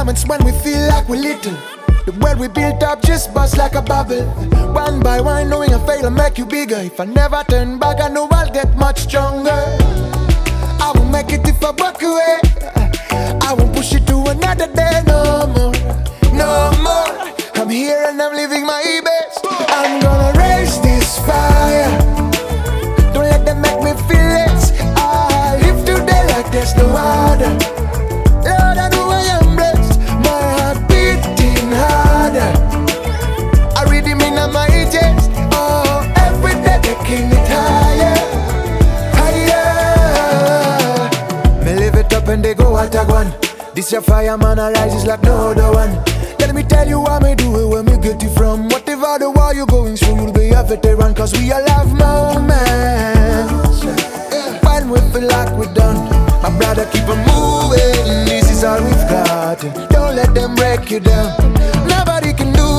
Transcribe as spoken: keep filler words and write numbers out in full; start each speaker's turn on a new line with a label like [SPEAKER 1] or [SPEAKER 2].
[SPEAKER 1] moments when we feel like we're little. The world we built up just bust like a bubble. One by one, knowing I fail, I'll make you bigger. If I never turn back, I know I'll get much stronger. I won't make it if I walk away. I won't push it to another day, no more, no more. I'm here and I'm living my best. I'm gonna raise this fire. Don't let them make me feel less. I live today like there's no other. Lord, I know I am blessed. My heart beating harder. I read him in my chest. Oh, every day taking it higher, higher. Me live it up and they go out one. This your fireman arises like no other one. Let me tell you why me do it, where me get it from. Whatever the war you're going through, you'll be a veteran. Cause we all have moments when we feel like we're done. My brother, keep on moving. This is all we've got. Don't let them break you down. Nobody can do